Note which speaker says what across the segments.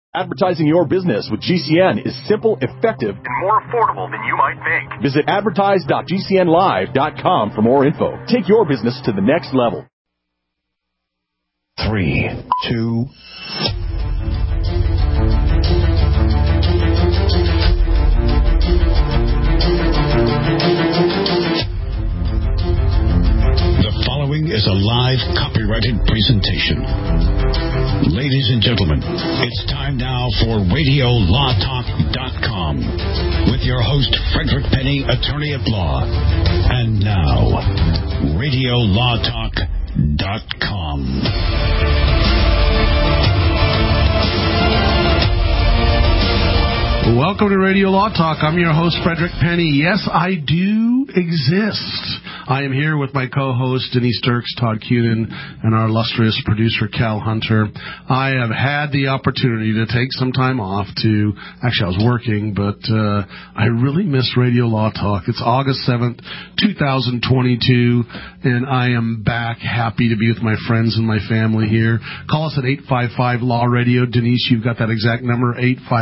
Speaker 1: Advertising your business with GCN is simple, effective, and more affordable than you might think. Visit advertise.gcnlive.com for more info. Take your business to the next level.
Speaker 2: 3, 2... The following is a live copyrighted presentation. Ladies and gentlemen, it's time now for RadioLawTalk.com with your host, Frederick Penny, attorney at law. And now, RadioLawTalk.com.
Speaker 3: Welcome to Radio Law Talk. I'm your host, Frederick Penny. Yes, I do exist. I am here with my co-host, Denise Dirks, Todd Cunin, and our illustrious producer, Cal Hunter. I have had the opportunity to take some time off to... Actually, I was working, but I really miss Radio Law Talk. It's August 7th, 2022, and I am back happy to be with my friends and my family here. Call us at 855-LAW-RADIO. Denise, you've got that exact number,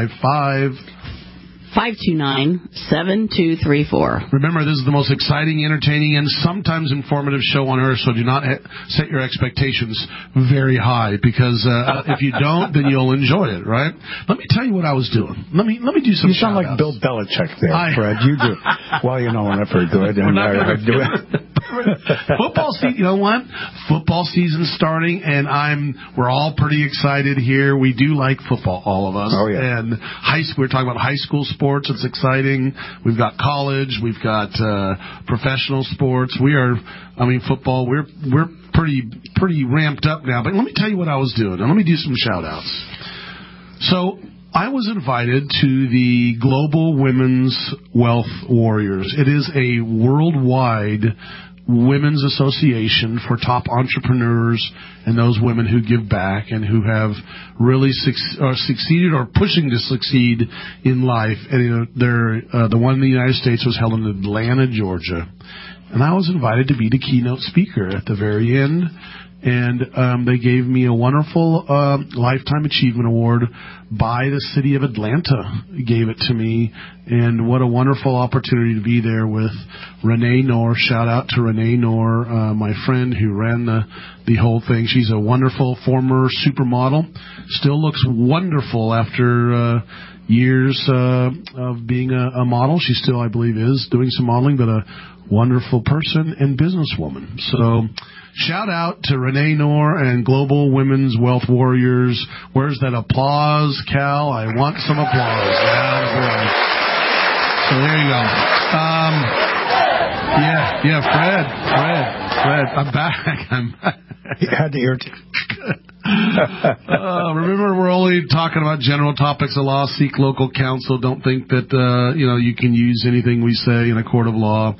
Speaker 4: 855-529-7234.
Speaker 3: Remember, this is the most exciting, entertaining, and sometimes informative show on earth, so do not set your expectations very high, because if you don't, then you'll enjoy it, right? Let me tell you what I was doing. Let me do some
Speaker 5: You sound like Bill Belichick there, Fred. You do. Well, you know, we're not very good. And I do it.
Speaker 3: Football season, you know what? Football season's starting, and we're all pretty excited here. We do like football, all of us.
Speaker 5: Oh, yeah.
Speaker 3: And we're talking about high school sports. It's exciting. We've got college. We've got professional sports. Football. We're pretty ramped up now. But let me tell you what I was doing, and let me do some shout-outs. So I was invited to the Global Women's Wealth Warriors. It is a worldwide women's association for top entrepreneurs and those women who give back and who have really succeeded or pushing to succeed in life. And the one in the United States was held in Atlanta, Georgia. And I was invited to be the keynote speaker at the very end. And they gave me a wonderful Lifetime Achievement Award by the city of Atlanta. Gave it to me, and what a wonderful opportunity to be there with Renee Knorr. Shout out to Renee Knorr, my friend who ran the whole thing. She's a wonderful former supermodel. Still looks wonderful after years of being a model. She still, I believe, is doing some modeling, but a wonderful person and businesswoman. So shout out to Renee Knorr and Global Women's Wealth Warriors. Where's that applause, Cal? I want some applause. So there you go. Fred. I'm back.
Speaker 5: You had to irritate.
Speaker 3: Remember, we're only talking about general topics of law. Seek local counsel. Don't think that you can use anything we say in a court of law.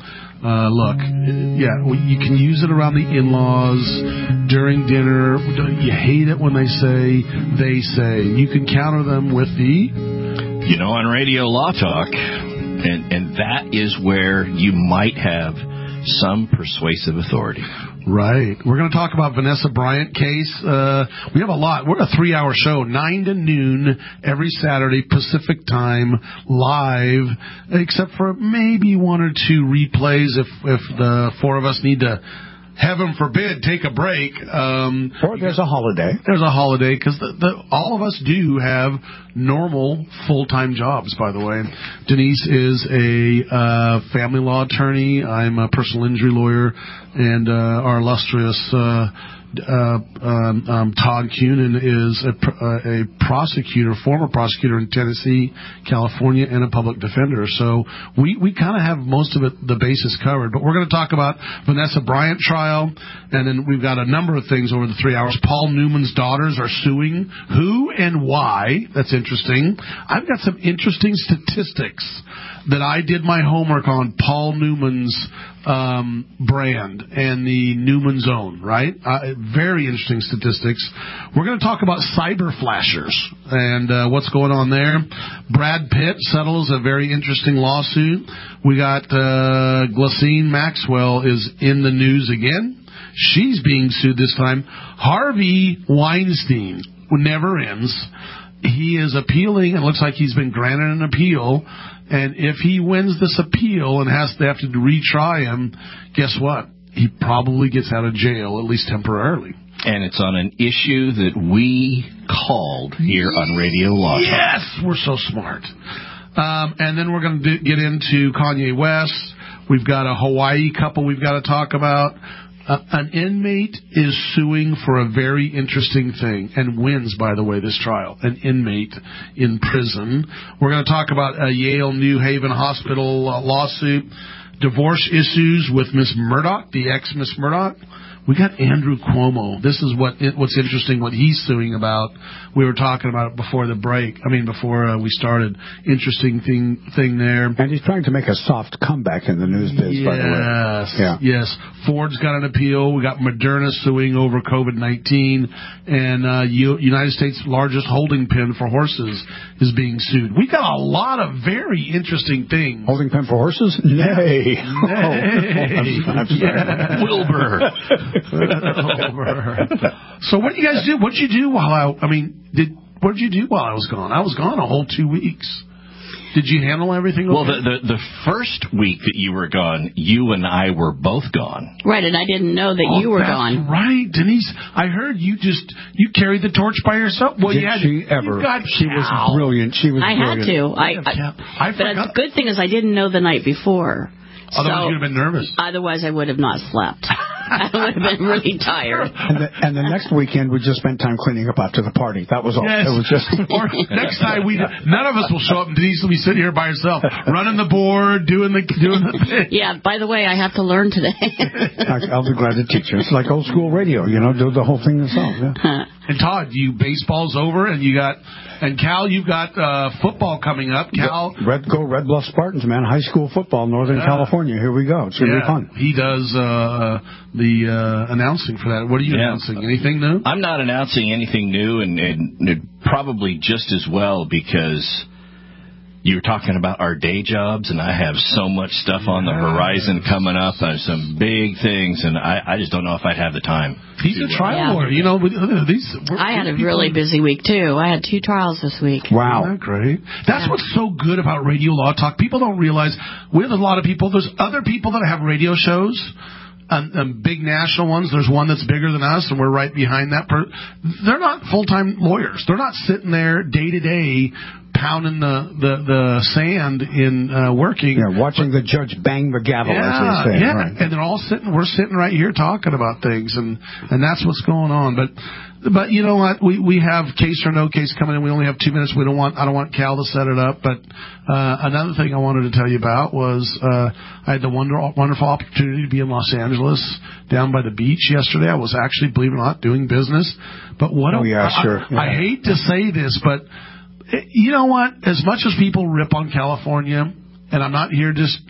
Speaker 3: You can use it around the in-laws, during dinner. You hate it when they say. You can counter them with
Speaker 6: on Radio Law Talk, and that is where you might have some persuasive authority.
Speaker 3: Right. We're going to talk about Vanessa Bryant case. We have a lot. We're a 3-hour show, 9 to noon, every Saturday, Pacific time, live, except for maybe 1 or 2 replays if the 4 of us need to, heaven forbid, take a break.
Speaker 5: Or there's a holiday.
Speaker 3: There's a holiday, because all of us do have normal full-time jobs, by the way. Denise is a family law attorney. I'm a personal injury lawyer. And our illustrious Todd Cunin is a prosecutor, former prosecutor in Tennessee, California, and a public defender. So we kind of have most of the bases covered. But we're going to talk about Vanessa Bryant trial, and then we've got a number of things over the 3 hours. Paul Newman's daughters are suing. Who and why? That's interesting. I've got some interesting statistics that I did my homework on Paul Newman's brand and the Newman Zone, right? Very interesting statistics. We're going to talk about cyber flashers and what's going on there. Brad Pitt settles a very interesting lawsuit. We got Ghislaine Maxwell is in the news again. She's being sued this time. Harvey Weinstein never ends. he is appealing, and looks like he's been granted an appeal. And if he wins this appeal and they have to retry him, guess what? He probably gets out of jail, at least temporarily.
Speaker 6: And it's on an issue that we called here on Radio Law Talk.
Speaker 3: Yes, we're so smart. And then we're going to get into Kanye West. We've got a Hawaii couple we've got to talk about. An inmate is suing for a very interesting thing and wins, by the way, this trial. An inmate in prison. We're going to talk about a Yale New Haven Hospital lawsuit. Divorce issues with Miss Murdoch, the ex-Miss Murdoch. We got Andrew Cuomo. This is what's interesting, what he's suing about. We were talking about it before the break. Before we started. Interesting thing there.
Speaker 5: And he's trying to make a soft comeback in the news biz, by the way.
Speaker 3: Yes. Ford's got an appeal. We got Moderna suing over COVID-19. And United States' largest holding pen for horses is being sued. We got a lot of very interesting things.
Speaker 5: Holding pen for horses? Nay.
Speaker 3: I'm
Speaker 6: sorry. Wilbur.
Speaker 3: So what did you guys do? What did you do while what did you do while I was gone? I was gone a whole 2 weeks. Did you handle everything okay?
Speaker 6: Well, the first week that you were gone, you and I were both gone.
Speaker 4: Right, and I didn't know that you were gone.
Speaker 3: Right, Denise. I heard you carried the torch by yourself. Well,
Speaker 5: she was brilliant. She was brilliant.
Speaker 4: I had to. But the good thing is I didn't know the night before.
Speaker 3: Otherwise, you'd have been nervous.
Speaker 4: Otherwise, I would have not slept. I would have been really tired.
Speaker 5: And the next weekend, we just spent time cleaning up after the party. That was all.
Speaker 3: Yes.
Speaker 5: It was just.
Speaker 3: Or next time, none of us will show up, and Denise will be sitting here by herself, running the board, doing the thing.
Speaker 4: Yeah. By the way, I have to learn today.
Speaker 5: I'll be glad to teach you. It's like old school radio, do the whole thing yourself. Yeah.
Speaker 3: And Todd, baseball's over, and Cal, you've got football coming up. Cal,
Speaker 5: Red Bluff Spartans, man, high school football, Northern California. Here we go. It's gonna be fun.
Speaker 3: He does the announcing for that. What are you announcing? Anything new?
Speaker 6: I'm not announcing anything new, and probably just as well because you were talking about our day jobs, and I have so much stuff on the horizon coming up. There's some big things, and I just don't know if I'd have the time.
Speaker 3: He's a trial lawyer.
Speaker 4: I had a really busy week, too. I had 2 trials this week.
Speaker 5: Wow.
Speaker 3: Isn't that great? That's what's so good about Radio Law Talk. People don't realize we have a lot of people. There's other people that have radio shows. Big national ones. There's one that's bigger than us, and we're right behind that. They're not full-time lawyers. They're not sitting there day to day pounding the sand in working.
Speaker 5: Yeah, watching the judge bang the gavel, as they say.
Speaker 3: Yeah,
Speaker 5: right.
Speaker 3: And they're all we're sitting right here talking about things, and that's what's going on. But you know what? We have case or no case coming in. We only have 2 minutes. I don't want Cal to set it up. But another thing I wanted to tell you about was I had the wonderful opportunity to be in Los Angeles down by the beach yesterday. I was actually, believe it or not, doing business. But I hate to say this, but you know what? As much as people rip on California, and I'm not here just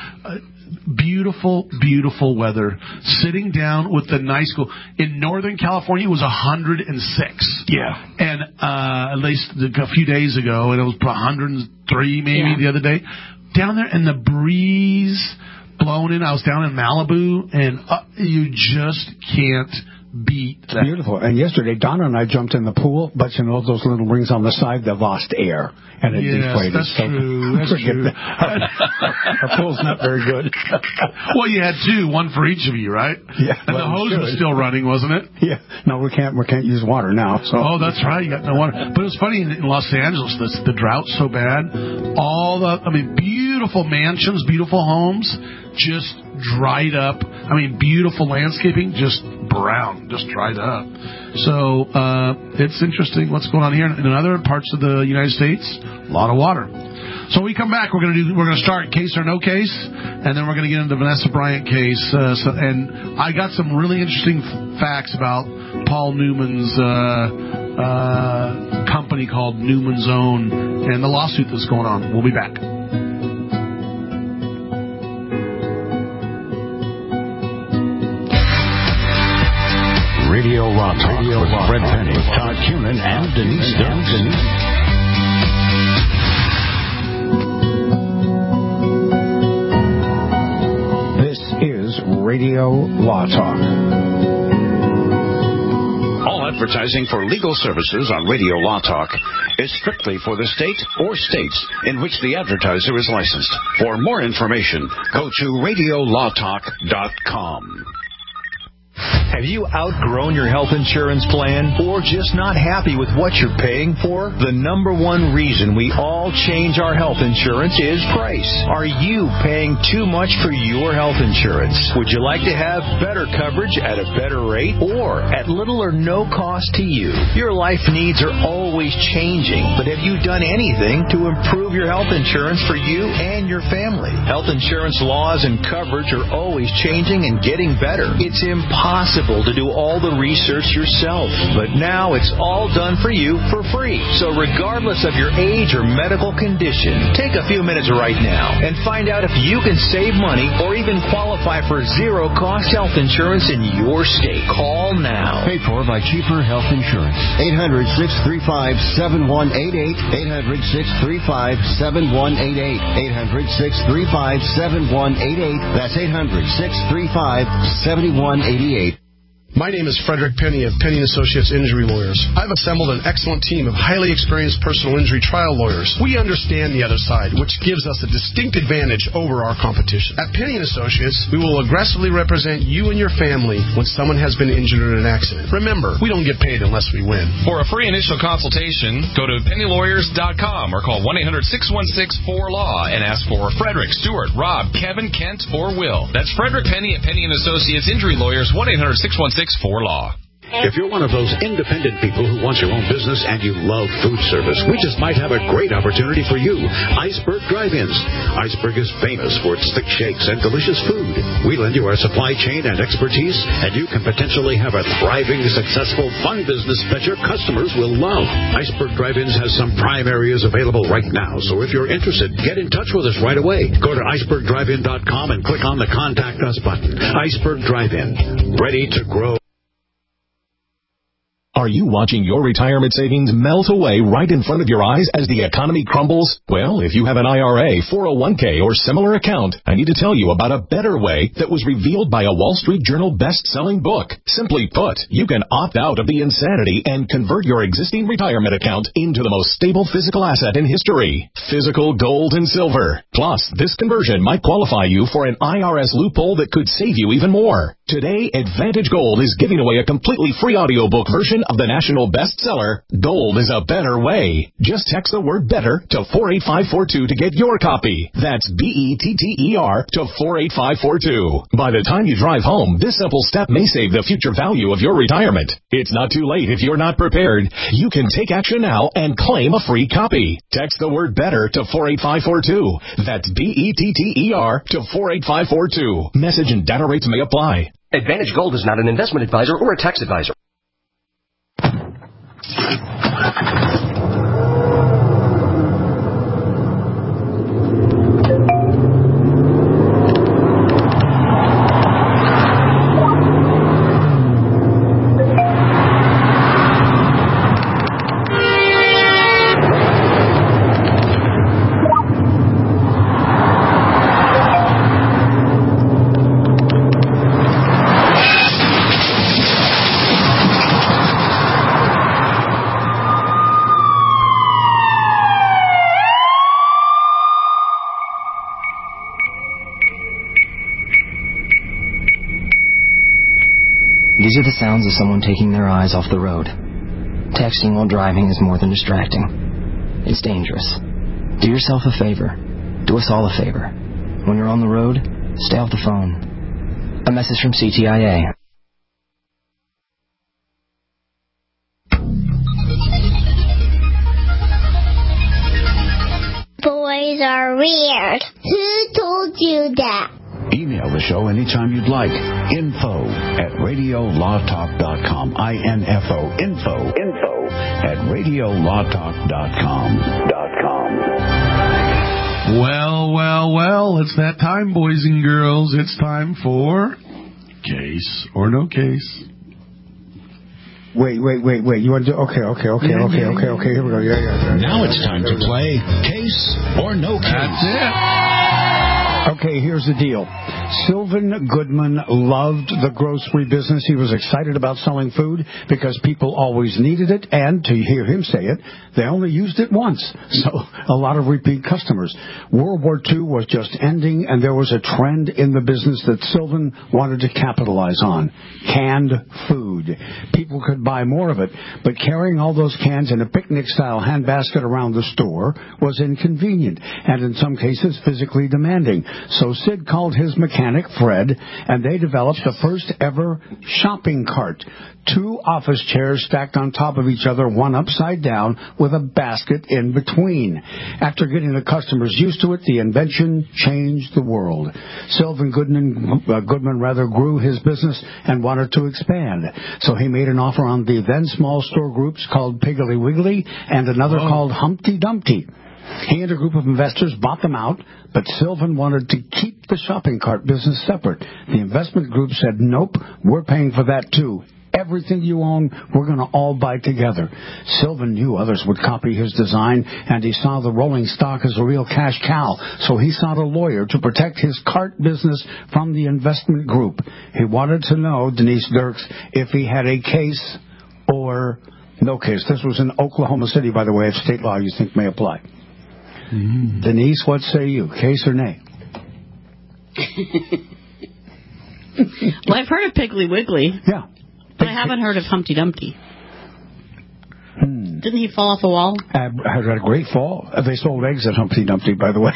Speaker 3: beautiful, beautiful weather. Sitting down with the nice school. In Northern California, it was 106.
Speaker 6: Yeah.
Speaker 3: And at least a few days ago, and it was 103 maybe the other day. Down there, and the breeze blowing in. I was down in Malibu, and you just can't beat that.
Speaker 5: Beautiful. And yesterday, Donna and I jumped in the pool, but those little rings on the side, they lost air. And it deflated.
Speaker 3: That's true. That's true.
Speaker 5: Our pool's not very good.
Speaker 3: Well, you had 2, one for each of you, right?
Speaker 5: Yeah.
Speaker 3: And the hose was still running, wasn't it?
Speaker 5: Yeah. No, we can't use water now. So.
Speaker 3: Oh, that's right. You got no water. But it was funny in Los Angeles, the drought's so bad. Beautiful mansions, beautiful homes, just dried up. Beautiful landscaping, just brown, just dried up. So it's interesting what's going on here. In other parts of the United States, a lot of water. So when we come back, we're going to start case or no case, and then we're going to get into the Vanessa Bryant case. And I got some really interesting facts about Paul Newman's company called Newman's Own and the lawsuit that's going on. We'll be back.
Speaker 2: Radio Law Talk with Fred Penny, Todd Cunin, and Denise Dawson.
Speaker 5: This is Radio Law Talk.
Speaker 2: All at Advertising for legal services on Radio Law Talk is strictly for the state or states in which the advertiser is licensed. For more information, go to radiolawtalk.com.
Speaker 1: Have you outgrown your health insurance plan or just not happy with what you're paying for? The number one reason we all change our health insurance is price. Are you paying too much for your health insurance? Would you like to have better coverage at a better rate or at little or no cost to you? Your life needs are always changing, but have you done anything to improve your health insurance for you and your family? Health insurance laws and coverage are always changing and getting better. It's impossible to do all the research yourself, but now it's all done for you for free. So regardless of your age or medical condition, take a few minutes right now and find out if you can save money or even qualify for zero-cost health insurance in your state. Call now.
Speaker 7: Paid for by Cheaper Health Insurance. 800-635-7188. 800-635-7188. 800-635-7188. That's 800-635-7188.
Speaker 8: My name is Frederick Penny of Penny & Associates Injury Lawyers. I've assembled an excellent team of highly experienced personal injury trial lawyers. We understand the other side, which gives us a distinct advantage over our competition. At Penny & Associates, we will aggressively represent you and your family when someone has been injured in an accident. Remember, we don't get paid unless we win.
Speaker 9: For a free initial consultation, go to pennylawyers.com or call 1-800-616-4LAW and ask for Frederick, Stewart, Rob, Kevin, Kent, or Will. That's Frederick Penny at Penny & Associates Injury Lawyers, 1-800-616-4LAW.
Speaker 2: If you're one of those independent people who wants your own business and you love food service, we just might have a great opportunity for you. Iceberg Drive-Ins. Iceberg is famous for its thick shakes and delicious food. We lend you our supply chain and expertise, and you can potentially have a thriving, successful, fun business that your customers will love. Iceberg Drive-Ins has some prime areas available right now, so if you're interested, get in touch with us right away. Go to icebergdrivein.com and click on the Contact Us button. Iceberg Drive-In. Ready to grow.
Speaker 1: Are you watching your retirement savings melt away right in front of your eyes as the economy crumbles? Well, if you have an IRA, 401k, or similar account, I need to tell you about a better way that was revealed by a Wall Street Journal best-selling book. Simply put, you can opt out of the insanity and convert your existing retirement account into the most stable physical asset in history, physical gold and silver. Plus, this conversion might qualify you for an IRS loophole that could save you even more. Today, Advantage Gold is giving away a completely free audiobook version of the national bestseller, Gold is a Better Way. Just text the word BETTER to 48542 to get your copy. That's BETTER to 48542. By the time you drive home, this simple step may save the future value of your retirement. It's not too late if you're not prepared. You can take action now and claim a free copy. Text the word BETTER to 48542. That's BETTER to 48542. Message and data rates may apply.
Speaker 10: Advantage Gold is not an investment advisor or a tax advisor.
Speaker 11: These are the sounds of someone taking their eyes off the road. Texting while driving is more than distracting. It's dangerous. Do yourself a favor. Do us all a favor. When you're on the road, stay off the phone. A message from CTIA.
Speaker 12: Boys are weird. Who told you that?
Speaker 2: Email the show anytime you'd like. info@radiolawtalk.com. info @radiolawtalk.com.
Speaker 3: Well, it's that time, boys and girls. It's time for Case or No Case.
Speaker 5: Wait. You want to do... Okay. Here we go. Yeah.
Speaker 2: Now it's time to play Case or No Case.
Speaker 3: That's it.
Speaker 5: Okay, here's the deal. Sylvan Goodman loved the grocery business. He was excited about selling food because people always needed it, and to hear him say it, they only used it once. So a lot of repeat customers. World War II was just ending, and there was a trend in the business that Sylvan wanted to capitalize on. Canned food. People could buy more of it, but carrying all those cans in a picnic-style handbasket around the store was inconvenient, and in some cases physically demanding. So Sid called his mechanic, Fred, and they developed the first ever shopping cart. 2 office chairs stacked on top of each other, one upside down, with a basket in between. After getting the customers used to it, the invention changed the world. Sylvan Goodman grew his business and wanted to expand. So he made an offer on the then small store groups called Piggly Wiggly and another called Humpty Dumpty. He and a group of investors bought them out, but Sylvan wanted to keep the shopping cart business separate. The investment group said, nope, we're paying for that too. Everything you own, we're going to all buy together. Sylvan knew others would copy his design, and he saw the rolling stock as a real cash cow, so he sought a lawyer to protect his cart business from the investment group. He wanted to know, Denise Dirks, if he had a case or no case. This was in Oklahoma City, by the way, if state law you think may apply. Denise, what say you? Case or nay?
Speaker 4: Well, I've heard of Piggly Wiggly.
Speaker 5: Yeah.
Speaker 4: But I haven't heard of Humpty Dumpty. Didn't he fall off a wall?
Speaker 5: Had a great fall. They sold eggs at Humpty Dumpty, by the way.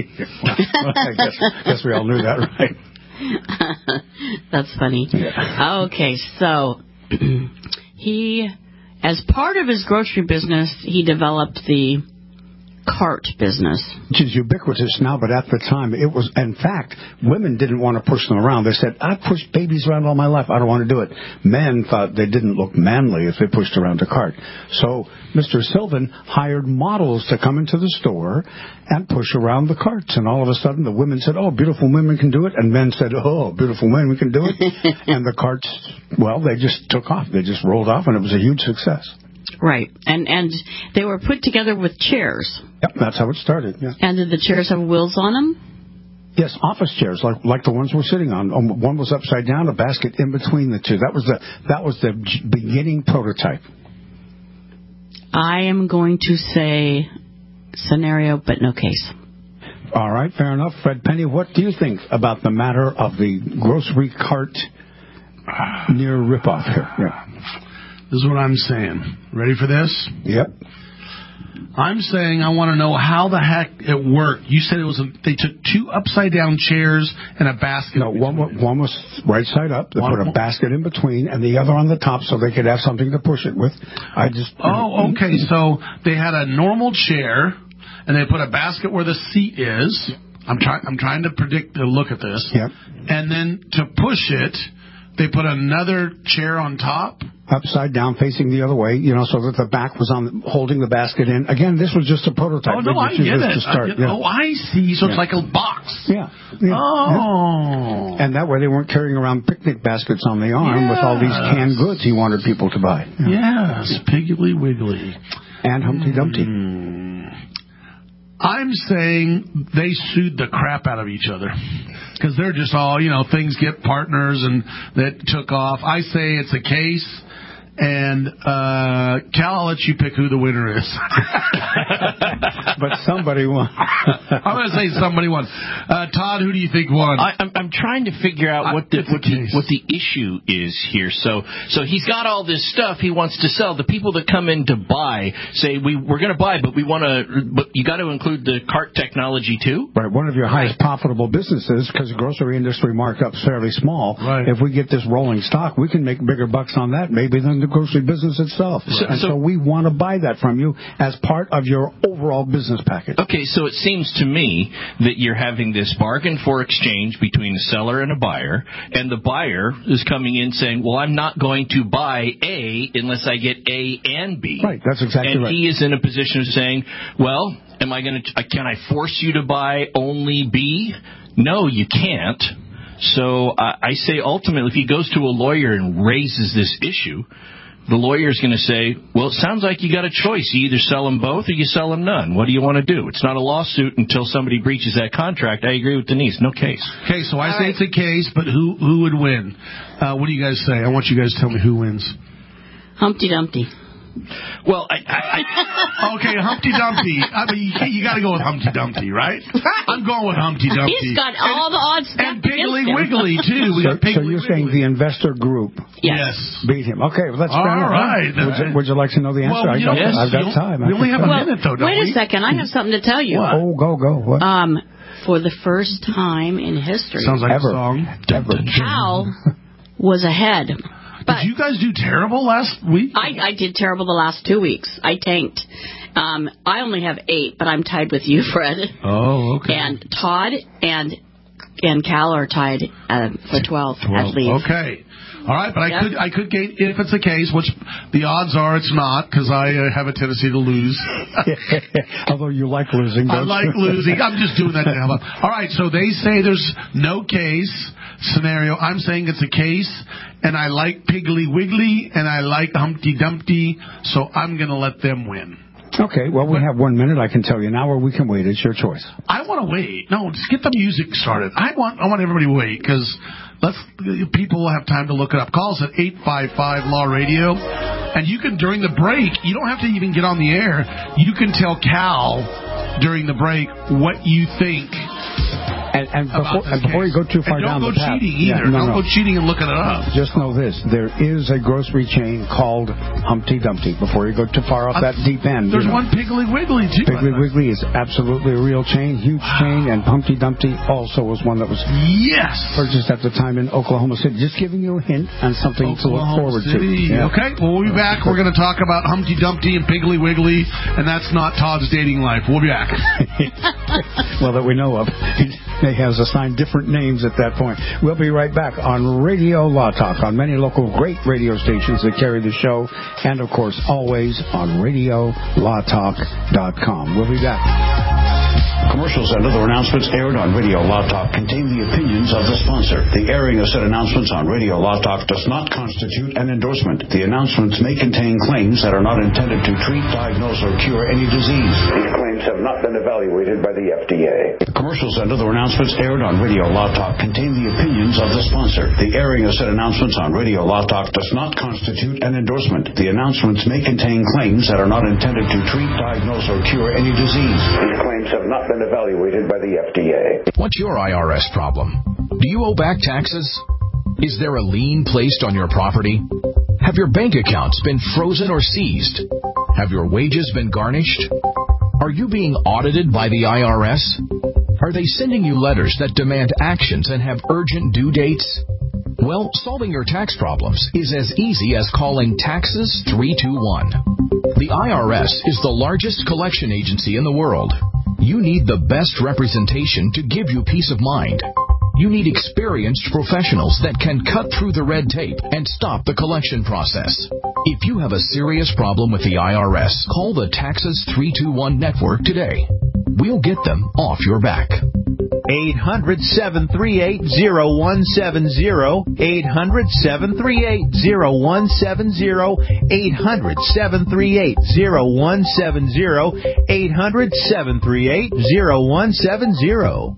Speaker 5: I guess we all knew that, right?
Speaker 4: That's funny.
Speaker 5: Yeah.
Speaker 4: Okay, so he, as part of his grocery business, he developed the cart business.
Speaker 5: Which is ubiquitous now, but at the time, it was, in fact, women didn't want to push them around. They said, I pushed babies around all my life. I don't want to do it. Men thought they didn't look manly if they pushed around a cart. So Mr. Sylvan hired models to come into the store and push around the carts. And all of a sudden, the women said, oh, beautiful women can do it. And men said, oh, beautiful women can do it. And the carts, well, they just took off. They just rolled off, and it was a huge success.
Speaker 4: Right. And they were put together with chairs.
Speaker 5: Yep, that's how it started. Yeah.
Speaker 4: And did the chairs have wheels on them?
Speaker 5: Yes, office chairs, like the ones we're sitting on. One was upside down, a basket in between the two. That was the beginning prototype.
Speaker 4: I am going to say scenario, but no case.
Speaker 5: All right, fair enough. Fred Penny, what do you think about the matter of the grocery cart near ripoff here? Yeah.
Speaker 3: This is what I'm saying. Ready for this?
Speaker 5: Yep.
Speaker 3: I'm saying I want to know how the heck it worked. You said it was they took 2 upside down chairs and a basket.
Speaker 5: No, one was right side up. They put a basket in between, and the other on the top, so they could have something to push it with.
Speaker 3: Okay. So they had a normal chair, and they put a basket where the seat is. I'm trying to predict the look at this.
Speaker 5: Yep.
Speaker 3: And then to push it, they put another chair on top.
Speaker 5: Upside down, facing the other way, so that the back was holding the basket in. Again, this was just a prototype.
Speaker 3: Oh, no, I get it. Oh, I see. So it's like a box.
Speaker 5: Yeah. Oh. Yeah. And that way they weren't carrying around picnic baskets on the arm with all these canned goods he wanted people to buy.
Speaker 3: Yeah. Yes, Piggly Wiggly.
Speaker 5: And Humpty Dumpty.
Speaker 3: I'm saying they sued the crap out of each other. Because they're just all, things get partners and that took off. I say it's a case. And, Cal, I'll let you pick who the winner is.
Speaker 5: But somebody won.
Speaker 3: I'm going to say somebody won. Todd, who do you think won?
Speaker 6: I'm trying to figure out what the issue is here. So he's got all this stuff he wants to sell. The people that come in to buy say we're going to buy, but you got to include the cart technology too.
Speaker 5: Right. One of your highest profitable businesses, because the grocery industry markup's fairly small.
Speaker 3: Right.
Speaker 5: If we get this rolling stock, we can make bigger bucks on that maybe than the grocery business itself. Right. So we want to buy that from you as part of your overall business package.
Speaker 6: Okay, so it seems to me that you're having this bargain for exchange between a seller and a buyer, and the buyer is coming in saying, well, I'm not going to buy A unless I get A and B.
Speaker 5: Right, that's exactly right.
Speaker 6: And he is in a position of saying, well, can I force you to buy only B? No, you can't. So I say ultimately, if he goes to a lawyer and raises this issue, the lawyer's going to say, well, it sounds like you got a choice. You either sell them both or you sell them none. What do you want to do? It's not a lawsuit until somebody breaches that contract. I agree with Denise. No case.
Speaker 3: Okay, so I say it's a case, but who would win? What do you guys say? I want you guys to tell me who wins.
Speaker 4: Humpty Dumpty.
Speaker 6: Well,
Speaker 3: okay, Humpty Dumpty. I mean, you got to go with Humpty Dumpty, right? I'm going with Humpty Dumpty.
Speaker 4: He's got all the odds.
Speaker 3: And Piggly Wiggly, too.
Speaker 5: So you're saying the investor group beat him. Okay, well, let's
Speaker 3: all right.
Speaker 5: Would you like to know the answer?
Speaker 3: Well,
Speaker 5: I've got time.
Speaker 3: We only have a minute, though, don't
Speaker 4: wait a second. I have something to tell you.
Speaker 5: What? Oh, go. What?
Speaker 4: For the first time in history.
Speaker 3: Sounds like a song.
Speaker 4: Cal was ahead. But
Speaker 3: did you guys do terrible last week?
Speaker 4: I did terrible the last 2 weeks. I tanked. I only have 8, but I'm tied with you, Fred.
Speaker 3: Oh, okay.
Speaker 4: And Todd and Cal are tied for 12 at least.
Speaker 3: Okay. All right, but I could gain if it's the case, which the odds are it's not, because I have a tendency to lose.
Speaker 5: Although you like losing, don't
Speaker 3: I like losing. I'm just doing that to help out. All right, so they say there's no case scenario. I'm saying it's a case, and I like Piggly Wiggly, and I like Humpty Dumpty, so I'm going to let them win.
Speaker 5: Okay, well, we have 1 minute. I can tell you now, or we can wait. It's your choice.
Speaker 3: I want to wait. No, just get the music started. I want everybody to wait, because people will have time to look it up. Call us at 855-LAW-RADIO, and you can, during the break, you don't have to even get on the air. You can tell Cal during the break what you think.
Speaker 5: And before you go too far down the path,
Speaker 3: don't go cheating either. Don't go cheating and looking it up.
Speaker 5: Just know this: there is a grocery chain called Humpty Dumpty. Before you go too far off that deep end,
Speaker 3: there's one Piggly Wiggly too.
Speaker 5: Piggly Wiggly is absolutely a real chain, huge chain, and Humpty Dumpty also was one that was purchased at the time in Oklahoma City. Just giving you a hint on something to look forward to. Yeah.
Speaker 3: Okay, well, we'll be back. We're going to talk about Humpty Dumpty and Piggly Wiggly, and that's not Todd's dating life. We'll be back.
Speaker 5: Well, that we know of. They have assigned different names at that point. We'll be right back on Radio Law Talk, on many local great radio stations that carry the show, and, of course, always on RadioLawTalk.com. We'll be back.
Speaker 13: Commercials and other announcements aired on Radio Law Talk contain the opinions of the sponsor. The airing of said announcements on Radio Law Talk does not constitute an endorsement. The announcements may contain claims that are not intended to treat, diagnose, or cure any disease. These claims have not been evaluated by the FDA. The commercials and other announcements aired on Radio Law Talk contain the opinions of the sponsor. The airing of said announcements on Radio Law Talk does not constitute an endorsement. The announcements may contain claims that are not intended to treat, diagnose, or cure any disease. These claims have not been evaluated by the FDA.
Speaker 14: What's your IRS problem? Do you owe back taxes? Is there a lien placed on your property? Have your bank accounts been frozen or seized? Have your wages been garnished? Are you being audited by the IRS? Are they sending you letters that demand actions and have urgent due dates? Well, solving your tax problems is as easy as calling Taxes 321. The IRS is the largest collection agency in the world. You need the best representation to give you peace of mind. You need experienced professionals that can cut through the red tape and stop the collection process. If you have a serious problem with the IRS, call the Taxes 321 network today. We'll get them off your back.
Speaker 15: 800-738-0170. 800-738-0170. 800-738-0170. 800-738-0170.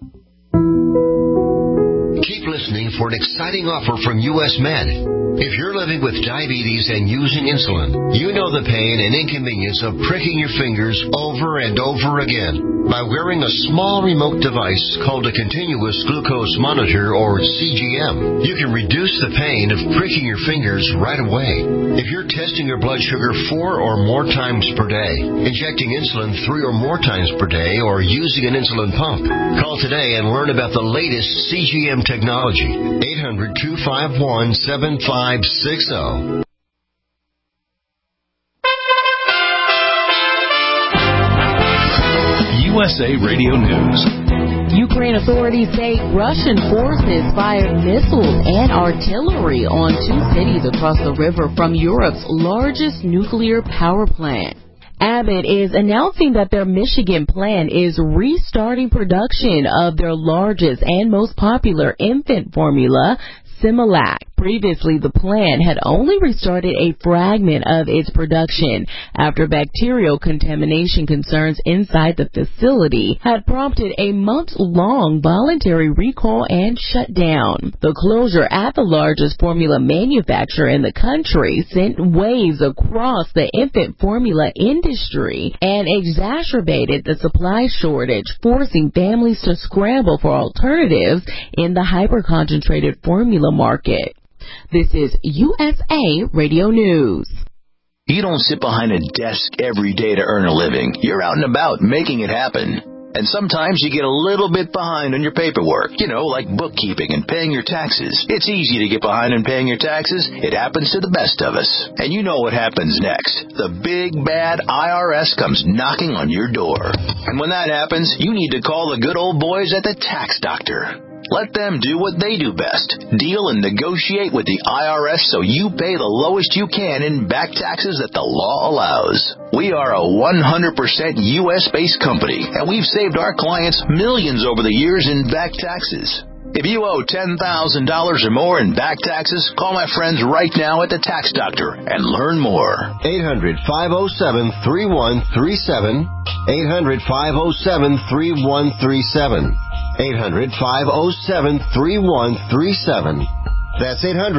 Speaker 16: Keep listening for an exciting offer from U.S. Med. If you're living with diabetes and using insulin, you know the pain and inconvenience of pricking your fingers over and over again. By wearing a small remote device called a continuous glucose monitor, or CGM, you can reduce the pain of pricking your fingers right away. If you're testing your blood sugar 4 or more times per day, injecting insulin 3 or more times per day, or using an insulin pump, call today and learn about the latest CGM technology. 800-251-7560.
Speaker 1: USA Radio News.
Speaker 17: Ukraine authorities say Russian forces fired missiles and artillery on 2 cities across the river from Europe's largest nuclear power plant. Abbott is announcing that their Michigan plant is restarting production of their largest and most popular infant formula, Similac. Previously, the plant had only restarted a fragment of its production after bacterial contamination concerns inside the facility had prompted a month-long voluntary recall and shutdown. The closure at the largest formula manufacturer in the country sent waves across the infant formula industry and exacerbated the supply shortage, forcing families to scramble for alternatives in the hyper-concentrated formula market. This is USA Radio News.
Speaker 18: You don't sit behind a desk every day to earn a living. You're out and about making it happen. And sometimes you get a little bit behind on your paperwork, like bookkeeping and paying your taxes. It's easy to get behind on paying your taxes. It happens to the best of us. And you know what happens next. The big, bad IRS comes knocking on your door. And when that happens, you need to call the good old boys at the Tax Doctor. Let them do what they do best. Deal and negotiate with the IRS so you pay the lowest you can in back taxes that the law allows. We are a 100% U.S.-based company, and we've saved our clients millions over the years in back taxes. If you owe $10,000 or more in back taxes, call my friends right now at the Tax Doctor and learn more.
Speaker 16: 800-507-3137. 800-507-3137. 800-507-3137. That's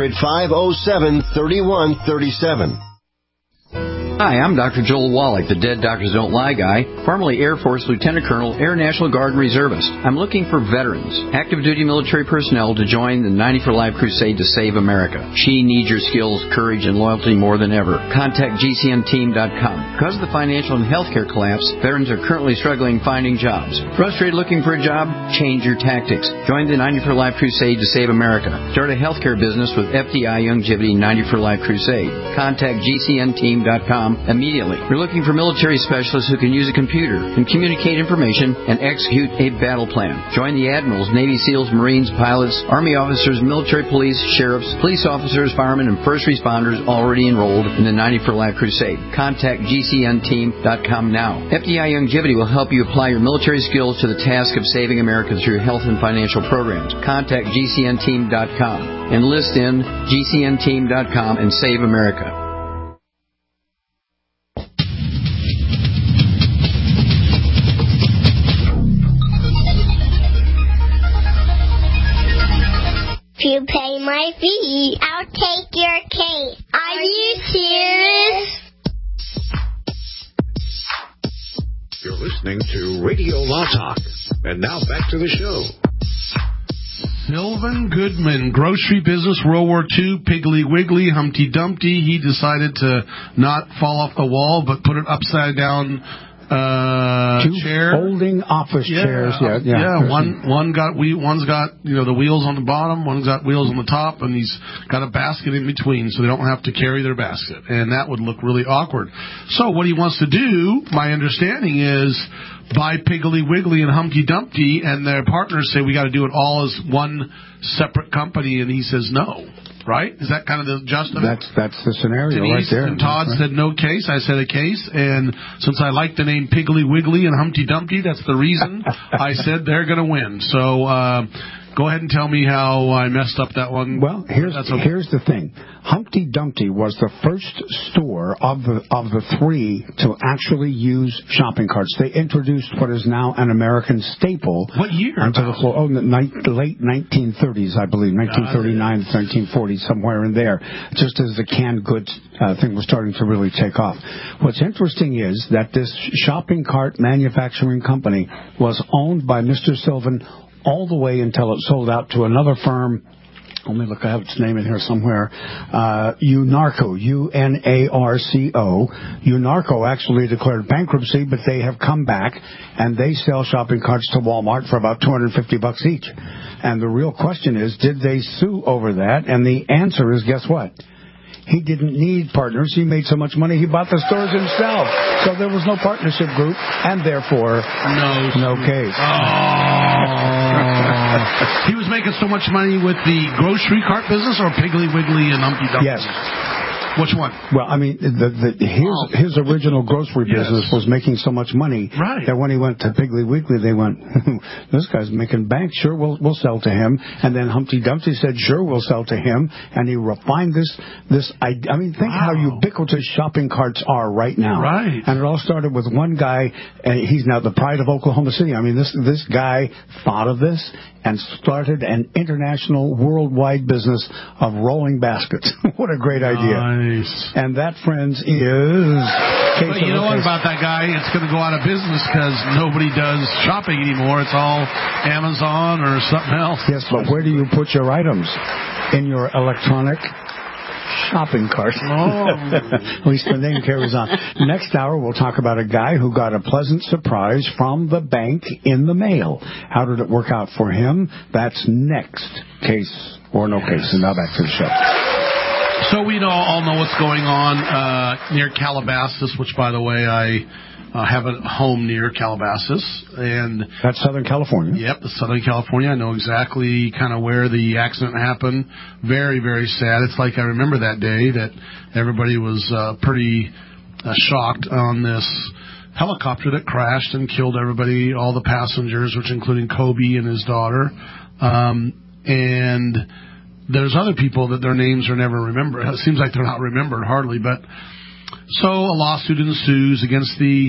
Speaker 16: 800-507-3137.
Speaker 19: Hi, I'm Dr. Joel Wallach, the Dead Doctors Don't Lie guy, formerly Air Force Lieutenant Colonel, Air National Guard Reservist. I'm looking for veterans, active duty military personnel to join the 90 for Life crusade to save America. She needs your skills, courage, and loyalty more than ever. Contact GCNteam.com. Because of the financial and healthcare collapse, veterans are currently struggling finding jobs. Frustrated looking for a job? Change your tactics. Join the 90 for Life crusade to save America. Start a healthcare business with FDI Youngevity 90 for Life crusade. Contact GCNteam.com immediately. We're looking for military specialists who can use a computer and communicate information and execute a battle plan. Join the admirals, Navy SEALs, Marines, pilots, Army officers, military police, sheriffs, police officers, firemen, and first responders already enrolled in the 90 for Life crusade. Contact GCNteam.com now. FDI Youngevity will help you apply your military skills to the task of saving America through health and financial programs. Contact GCNteam.com. Enlist in GCNteam.com and save America.
Speaker 12: If you pay my fee, I'll take your cake. Are you serious?
Speaker 2: You're listening to Radio Law Talk. And now back to the show.
Speaker 3: Sylvan Goodman, grocery business, World War II, Piggly Wiggly, Humpty Dumpty. He decided to not fall off the wall, but put it upside down chair.
Speaker 5: Folding office chairs.
Speaker 3: One's got the wheels on the bottom, one's got wheels on the top, and he's got a basket in between, so they don't have to carry their basket, and that would look really awkward. So what he wants to do, my understanding is, buy Piggly Wiggly and Humpty Dumpty, and their partners say we got to do it all as one separate company, and he says no. Right? Is that kind of the gist of it?
Speaker 5: That's the scenario
Speaker 3: Denise
Speaker 5: right there.
Speaker 3: And Todd said no case. I said a case. And since I like the name Piggly Wiggly and Humpty Dumpty, that's the reason I said they're going to win. So go ahead and tell me how I messed up that one.
Speaker 5: Well, here's the thing. Humpty Dumpty was the first store of the three to actually use shopping carts. They introduced what is now an American staple.
Speaker 3: What year?
Speaker 5: Onto the floor. Oh, the late 1930s, I believe, 1939 to 1940, somewhere in there, just as the canned goods thing was starting to really take off. What's interesting is that this shopping cart manufacturing company was owned by Mr. Sylvan all the way until it sold out to another firm. Let me look, I have its name in here somewhere. Unarco, U-N-A-R-C-O. Unarco actually declared bankruptcy, but they have come back, and they sell shopping carts to Walmart for about $250 each. And the real question is, did they sue over that? And the answer is, guess what? He didn't need partners. He made so much money, he bought the stores himself. So there was no partnership group, and therefore, no case.
Speaker 3: He was making so much money with the grocery cart business, or Piggly Wiggly and Humpty Dumpty?
Speaker 5: Yes.
Speaker 3: Which one?
Speaker 5: Well, I mean, his original grocery business was making so much money that when he went to Piggly Wiggly, they went, this guy's making bank. Sure, we'll sell to him. And then Humpty Dumpty said, sure, we'll sell to him. And he refined this idea. I mean, think how ubiquitous shopping carts are right now.
Speaker 3: Right.
Speaker 5: And it all started with one guy. He's now the pride of Oklahoma City. I mean, this guy thought of this and started an international, worldwide business of rolling baskets. What a great idea.
Speaker 3: Nice.
Speaker 5: And that, friends, is...
Speaker 3: But you know what about that guy? It's going to go out of business because nobody does shopping anymore. It's all Amazon or something else.
Speaker 5: Yes, but where do you put your items? In your electronic shopping cart. At least the name carries on. Next hour, we'll talk about a guy who got a pleasant surprise from the bank in the mail. How did it work out for him? That's next. Case or no case. And now back to the show.
Speaker 3: So we all know what's going on near Calabasas, which, by the way, I have a home near Calabasas. And
Speaker 5: that's Southern California.
Speaker 3: Yep, Southern California. I know exactly kind of where the accident happened. Very, very sad. It's like I remember that day that everybody was pretty shocked on this helicopter that crashed and killed everybody, all the passengers, which including Kobe and his daughter. And there's other people that their names are never remembered. It seems like they're not remembered hardly, but so a lawsuit ensues against the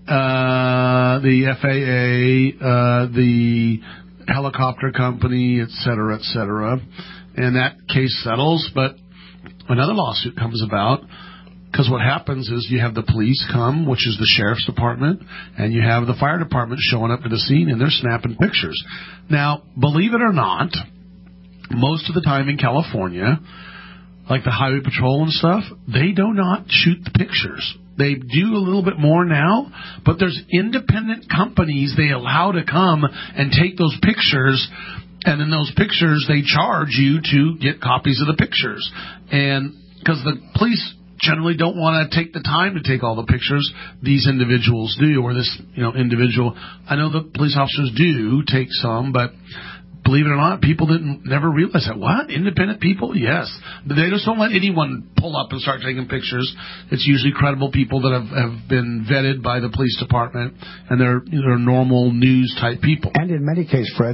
Speaker 3: FAA, the helicopter company, et cetera, and that case settles. But another lawsuit comes about because what happens is you have the police come, which is the sheriff's department, and you have the fire department showing up to the scene, and they're snapping pictures. Now, believe it or not, most of the time in California, like the highway patrol and stuff, they do not shoot the pictures. They do a little bit more now, but there's independent companies they allow to come and take those pictures, and in those pictures they charge you to get copies of the pictures. And because the police generally don't want to take the time to take all the pictures, these individuals do, or this individual. I know the police officers do take some, but believe it or not, people never realize that. What? Independent people? Yes. They just don't let anyone pull up and start taking pictures. It's usually credible people that have been vetted by the police department, and they're normal news type people.
Speaker 5: And in many cases, Fred,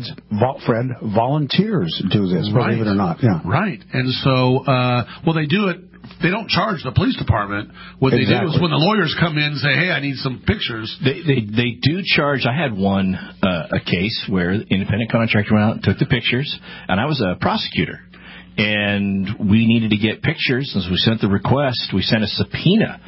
Speaker 5: volunteers do this, believe it or not. Yeah.
Speaker 3: Right. And so, they do it. They don't charge the police department. What they do is when the lawyers come in and say, hey, I need some pictures.
Speaker 6: They do charge. I had a case where the independent contractor went out and took the pictures, and I was a prosecutor. And we needed to get pictures. As we sent the request, we sent a subpoena,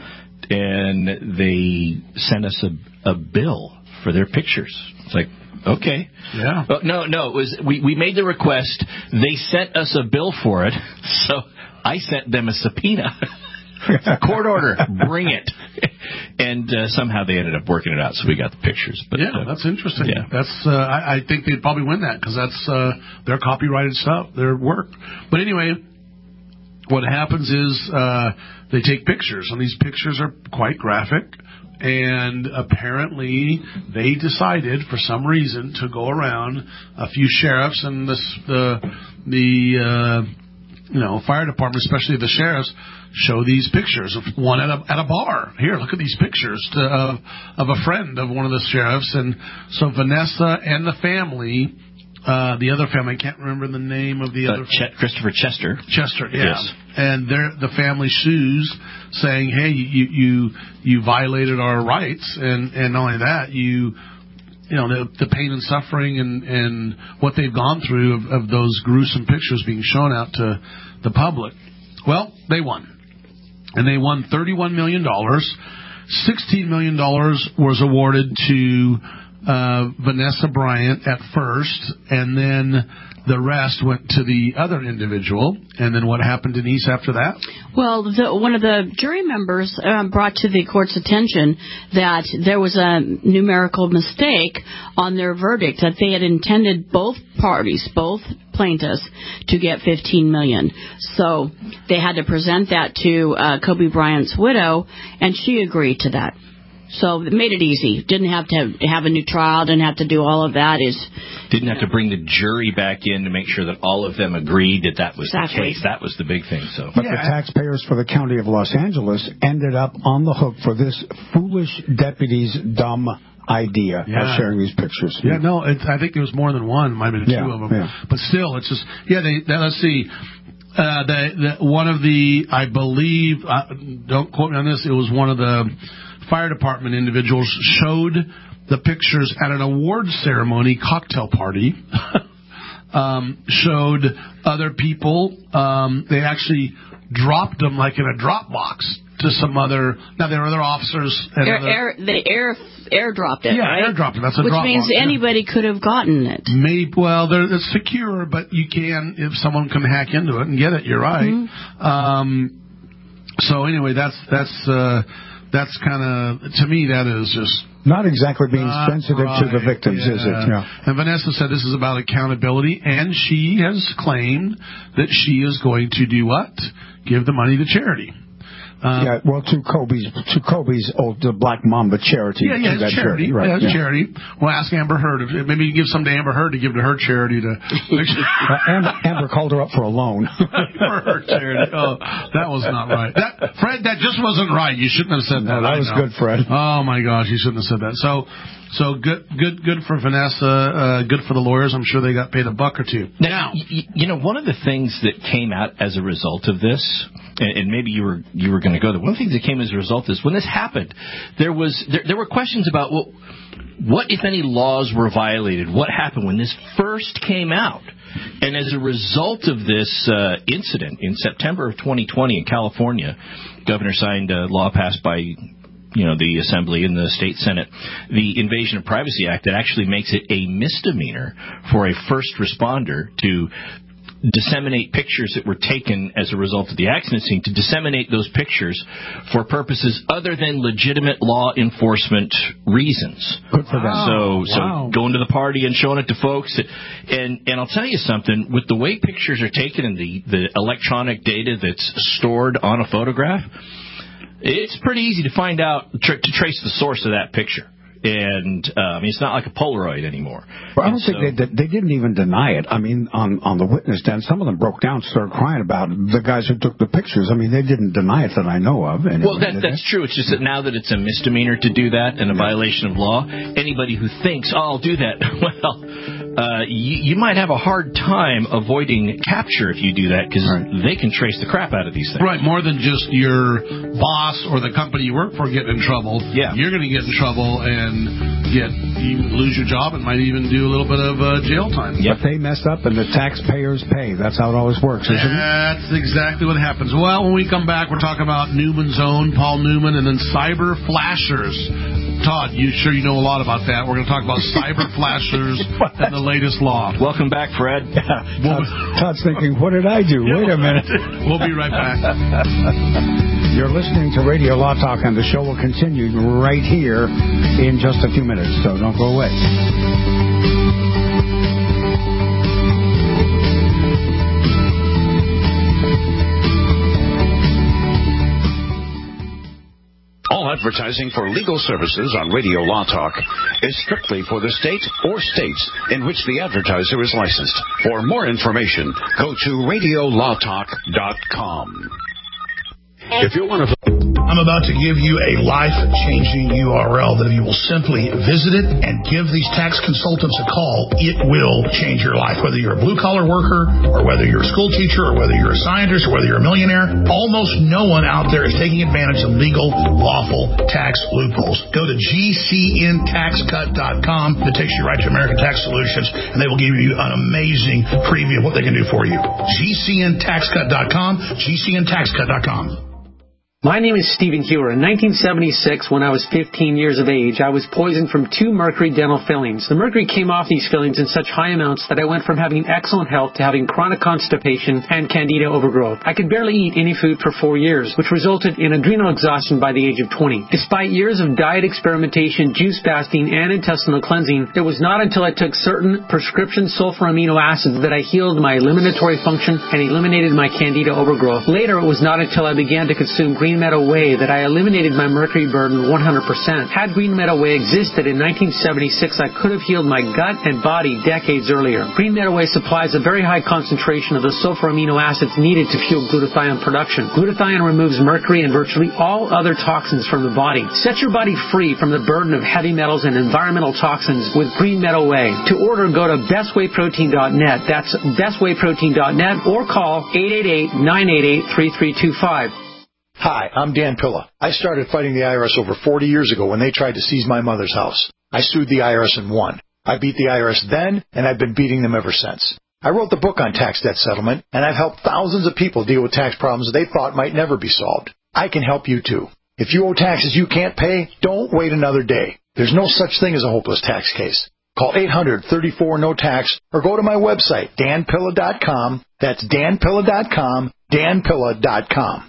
Speaker 6: and they sent us a bill for their pictures. It's like, okay.
Speaker 3: Yeah.
Speaker 6: No, it was we made the request. They sent us a bill for it, so I sent them a subpoena. Court order, bring it. And somehow they ended up working it out, so we got the pictures. But,
Speaker 3: that's interesting.
Speaker 6: Yeah.
Speaker 3: That's I think they'd probably win that because that's their copyrighted stuff, their work. But anyway, what happens is they take pictures, and these pictures are quite graphic. And apparently they decided, for some reason, to go around a few sheriffs and the fire department, especially the sheriffs, show these pictures of one at a bar. Here, look at these pictures of a friend of one of the sheriffs. And so Vanessa and the family, the other family, I can't remember the name of the other.
Speaker 6: Christopher Chester.
Speaker 3: Chester, yeah.
Speaker 6: Yes.
Speaker 3: And the family sues, saying, hey, you violated our rights, and not only that, the pain and suffering and what they've gone through of those gruesome pictures being shown out to the public. Well, they won. And they won $31 million. $16 million was awarded to Vanessa Bryant at first, and then the rest went to the other individual. And then what happened, Denise, after that?
Speaker 4: Well, one of the jury members brought to the court's attention that there was a numerical mistake on their verdict, that they had intended both parties, both plaintiffs, to get $15 million. So they had to present that to Kobe Bryant's widow, and she agreed to that. So it made it easy. Didn't have to have a new trial. Didn't have to do all of that.
Speaker 6: Didn't have to bring the jury back in to make sure that all of them agreed that was the case. That was the big thing. So,
Speaker 5: but the taxpayers for the county of Los Angeles ended up on the hook for this foolish deputy's dumb idea of sharing these pictures.
Speaker 3: Yeah, no, I think there was more than one. Might have been two of them. Yeah. But still, it's just let's see. One of the, I believe, don't quote me on this, it was one of the fire department individuals showed the pictures at an awards ceremony cocktail party. Showed other people. They actually dropped them like in a drop box to some other. Now there were other officers. And
Speaker 4: they airdropped it.
Speaker 3: Yeah,
Speaker 4: right?
Speaker 3: airdropped it. That's a drop box.
Speaker 4: Which means anybody could have gotten it.
Speaker 3: Maybe. Well, it's secure, but you can if someone can hack into it and get it. You're right. Mm-hmm. So anyway, that's kind of, to me, that is just
Speaker 5: not exactly being sensitive to the victims, is it? Yeah.
Speaker 3: And Vanessa said this is about accountability, and she has claimed that she is going to do what? Give the money to charity.
Speaker 5: To Kobe's old Black Mamba charity.
Speaker 3: Yeah, it's charity. Right. Yeah, it's charity. We'll ask Amber Heard. Maybe you can give some to Amber Heard to give to her charity.
Speaker 5: Amber called her up for a loan.
Speaker 3: For her charity. Oh, that was not right. Fred, that just wasn't right. You shouldn't have said that.
Speaker 5: No, that was good, Fred.
Speaker 3: Oh, my gosh, you shouldn't have said that. So good for Vanessa. Good for the lawyers. I'm sure they got paid $1 or $2.
Speaker 6: Now, one of the things that came out as a result of this, and maybe you were going to go there. One of the things that came as a result is when this happened, there were questions about what if any laws were violated? What happened when this first came out? And as a result of this incident in September of 2020 in California, governor signed a law passed by the Assembly and the State Senate, the Invasion of Privacy Act, that actually makes it a misdemeanor for a first responder to disseminate pictures that were taken as a result of the accident scene, to disseminate those pictures for purposes other than legitimate law enforcement reasons.
Speaker 5: Good for them.
Speaker 6: So going to the party and showing it to folks. And I'll tell you something, with the way pictures are taken and the electronic data that's stored on a photograph, it's pretty easy to find out, to trace the source of that picture. And it's not like a Polaroid anymore.
Speaker 5: Well, I don't think they didn't even deny it. I mean, on the witness stand, some of them broke down, started crying about the guys who took the pictures. I mean, they didn't deny it that I know of. Anyway,
Speaker 6: well, that's true. It's just that now that it's a misdemeanor to do that and a violation of law, anybody who thinks, I'll do that, you might have a hard time avoiding capture if you do that, because they can trace the crap out of these things.
Speaker 3: Right, more than just your boss or the company you work for getting in trouble.
Speaker 6: Yeah.
Speaker 3: You're going to get in trouble and you lose your job and might even do a little bit of jail time.
Speaker 5: Yep. But they mess up and the taxpayers pay. That's how it always works, isn't it?
Speaker 3: That's exactly what happens. Well, when we come back, we're talking about Newman's Own, Paul Newman, and then cyber flashers. Todd, you know a lot about that. We're going to talk about cyber flashers and the latest law.
Speaker 6: Welcome back, Fred.
Speaker 5: Todd's thinking, what did I do? Wait a minute.
Speaker 3: We'll be right back.
Speaker 5: You're listening to Radio Law Talk, and the show will continue right here in just a few minutes, so don't go away.
Speaker 13: All advertising for legal services on Radio Law Talk is strictly for the state or states in which the advertiser is licensed. For more information, go to radiolawtalk.com.
Speaker 2: If you're one of
Speaker 20: I'm about to give you a life-changing URL that if you will simply visit it and give these tax consultants a call, it will change your life. Whether you're a blue-collar worker or whether you're a school teacher or whether you're a scientist or whether you're a millionaire, almost no one out there is taking advantage of legal, lawful tax loopholes. Go to GCNTaxCut.com. That takes you right to American Tax Solutions, and they will give you an amazing preview of what they can do for you. GCNTaxCut.com, GCNTaxCut.com.
Speaker 21: My name is Stephen Hewer. In 1976, when I was 15 years of age, I was poisoned from 2 mercury dental fillings. The mercury came off these fillings in such high amounts that I went from having excellent health to having chronic constipation and candida overgrowth. I could barely eat any food for 4 years, which resulted in adrenal exhaustion by the age of 20. Despite years of diet experimentation, juice fasting, and intestinal cleansing, it was not until I took certain prescription sulfur amino acids that I healed my eliminatory function and eliminated my candida overgrowth. Later, it was not until I began to consume green Green Meadow Whey that I eliminated my mercury burden 100%. Had Green Meadow Whey existed in 1976, I could have healed my gut and body decades earlier. Green Meadow Whey supplies a very high concentration of the sulfur amino acids needed to fuel glutathione production. Glutathione removes mercury and virtually all other toxins from the body. Set your body free from the burden of heavy metals and environmental toxins with Green Meadow Whey. To order, go to bestwayprotein.net. That's bestwayprotein.net or call 888-988-3325.
Speaker 7: Hi, I'm Dan Pilla. I started fighting the IRS over 40 years ago when they tried to seize my mother's house. I sued the IRS and won. I beat the IRS then, and I've been beating them ever since. I wrote the book on tax debt settlement, and I've helped thousands of people deal with tax problems they thought might never be solved. I can help you too. If you owe taxes you can't pay, don't wait another day. There's no such thing as a hopeless tax case. Call 800-34-NO-TAX or go to my website, danpilla.com. That's danpilla.com, danpilla.com.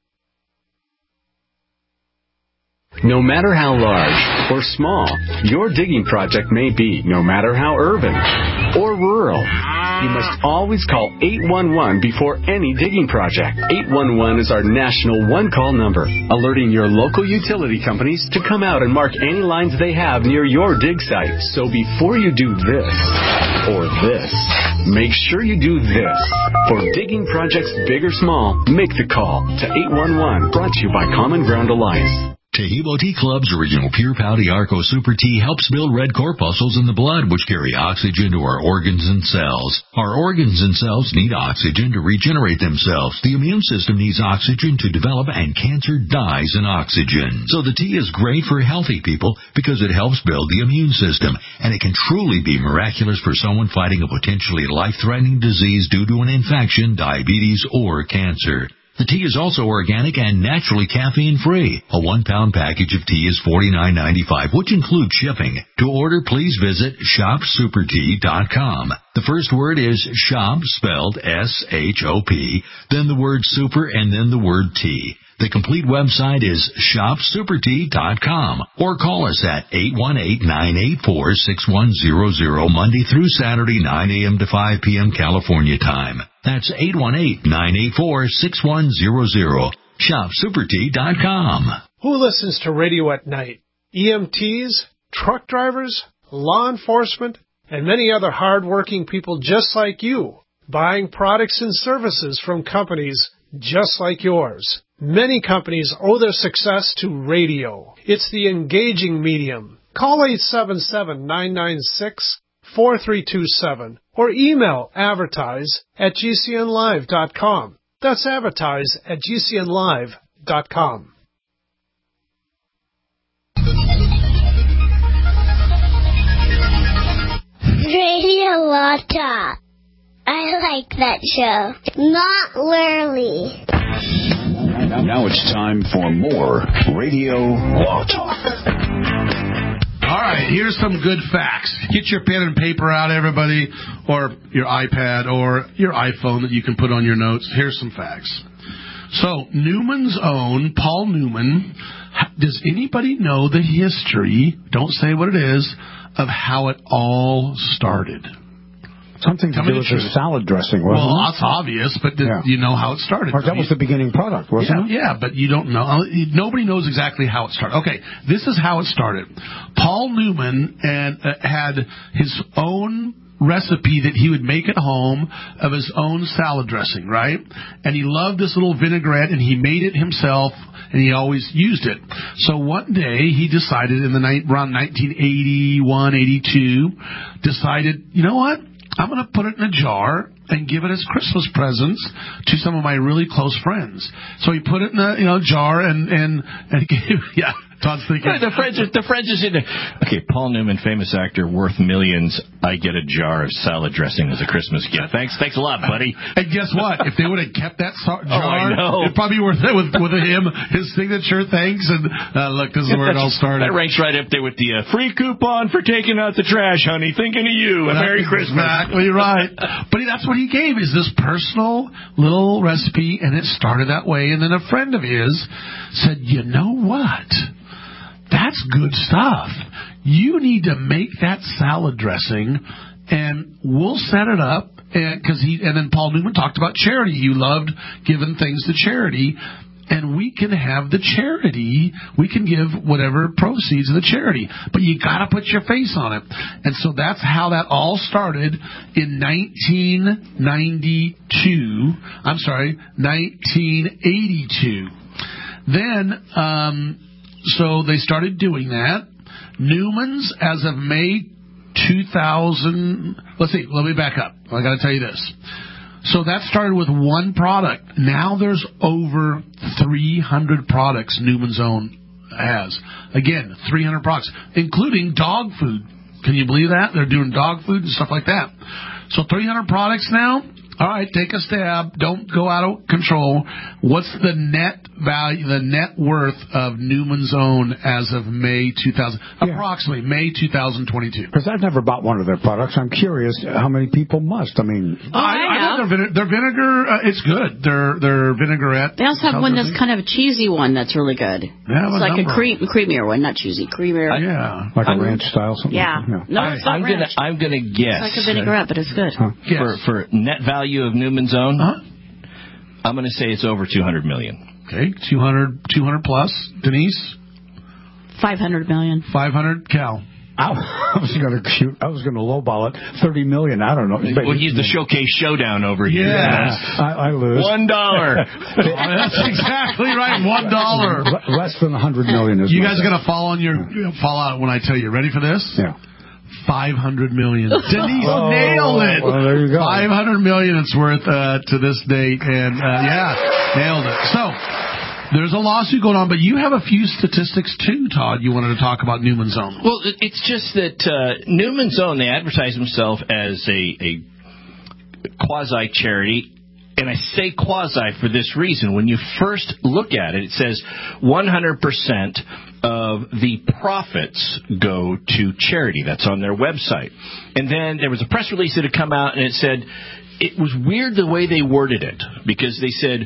Speaker 22: No matter how large or small your digging project may be, no matter how urban or rural, you must always call 811 before any digging project. 811 is our national one-call number, alerting your local utility companies to come out and mark any lines they have near your dig site. So before you do this or this, make sure you do this. For digging projects big or small, make the call to 811, brought to you by Common Ground Alliance.
Speaker 23: Taheebo Tea Club's original Pure Pouty Arco Super Tea helps build red corpuscles in the blood, which carry oxygen to our organs and cells. Our organs and cells need oxygen to regenerate themselves. The immune system needs oxygen to develop, and cancer dies in oxygen. So the tea is great for healthy people because it helps build the immune system, and it can truly be miraculous for someone fighting a potentially life-threatening disease due to an infection, diabetes, or cancer. The tea is also organic and naturally caffeine-free. A 1-pound package of tea is $49.95, which includes shipping. To order, please visit shopsupertea.com. The first word is shop, spelled S-H-O-P, then the word super, and then the word tea. The complete website is shopsupertea.com, or call us at 818-984-6100 Monday through Saturday, 9 a.m. to 5 p.m. California time. That's 818-984-6100. Shopsupertea.com.
Speaker 24: Who listens to radio at night? EMTs, truck drivers, law enforcement, and many other hard-working people just like you, buying products and services from companies just like yours. Many companies owe their success to radio. It's the engaging medium. Call 877-996-4327 or email advertise@gcnlive.com. That's advertise@gcnlive.com.
Speaker 12: Radio Law Talk. I like that show. Not rarely.
Speaker 13: Now it's time for more Radio Law Talk.
Speaker 3: All right, here's some good facts. Get your pen and paper out, everybody, or your iPad or your iPhone that you can put on your notes. Here's some facts. So, Newman's own Paul Newman. Does anybody know the history, don't say what it is, of how it all started?
Speaker 5: Something to do with the salad dressing, wasn't it?
Speaker 3: Well, that's obvious, but you know how it started.
Speaker 5: Or that was the beginning product, wasn't it?
Speaker 3: Yeah, but you don't know. Nobody knows exactly how it started. Okay, this is how it started. Paul Newman had his own recipe that he would make at home of his own salad dressing, right? And he loved this little vinaigrette, and he made it himself, and he always used it. So one day he decided around 1981, 82, decided, you know what? I'm going to put it in a jar and give it as Christmas presents to some of my really close friends. So he put it in a jar and gave, Todd's thinking.
Speaker 6: The friends is in there. Okay, Paul Newman, famous actor, worth millions. I get a jar of salad dressing as a Christmas gift. Thanks a lot, buddy.
Speaker 3: And guess what? If they would have kept that jar, it'd probably be worth it with him, his signature. Thanks, and look, this is where it all started.
Speaker 6: That ranks right up there with the free coupon for taking out the trash, honey. Thinking of you. Merry Christmas.
Speaker 3: Exactly right. But that's what he gave, is this personal little recipe, and it started that way. And then a friend of his said, you know what? That's good stuff. You need to make that salad dressing, and we'll set it up. And then Paul Newman talked about charity. You loved giving things to charity. and we can have the charity. We can give whatever proceeds to the charity, but you got to put your face on it. And so that's how that all started in 1982. Then, so they started doing that. Newman's, as of May 2000, let me back up. I got to tell you this. So that started with one product. Now there's over 300 products Newman's Own has. Again, 300 products, including dog food. Can you believe that? They're doing dog food and stuff like that. So 300 products now. All right, take a stab. Don't go out of control. What's the net value, the net worth of Newman's Own as of May 2000? Yeah. Approximately May 2022.
Speaker 5: Because I've never bought one of their products. I'm curious how many people must. I mean,
Speaker 3: I know their vinegar. It's good. Their vinaigrette.
Speaker 4: They also have one that's kind of a cheesy one that's really good. It's like a creamier one, not cheesy, creamier.
Speaker 5: Like a ranch style something.
Speaker 4: Yeah. No, it's not ranch.
Speaker 6: I'm gonna guess.
Speaker 4: It's like a vinaigrette, but it's good.
Speaker 6: For net value of Newman's Own, I'm going to say it's over $200 million.
Speaker 3: Okay, 200 plus. Denise?
Speaker 4: 500 million.
Speaker 3: 500, Cal?
Speaker 5: I was going to lowball it. 30 million. I don't know.
Speaker 6: We'll use the showcase showdown over here.
Speaker 3: Yes.
Speaker 5: I lose.
Speaker 6: $1.
Speaker 3: That's exactly right. $1.
Speaker 5: Less than 100 million. Is
Speaker 3: you guys are going to fall out when I tell you. Ready for this?
Speaker 5: Yeah.
Speaker 3: 500 million. Denise nailed it.
Speaker 5: Well, there you go.
Speaker 3: 500 million it's worth to this date, and nailed it. So there's a lawsuit going on, but you have a few statistics too, Todd. You wanted to talk about Newman's Own.
Speaker 6: Well, it's just that Newman's Own, they advertise themselves as a quasi charity. And I say quasi for this reason. When you first look at it, it says 100% of the profits go to charity. That's on their website. And then there was a press release that had come out, and it said it was weird the way they worded it, because they said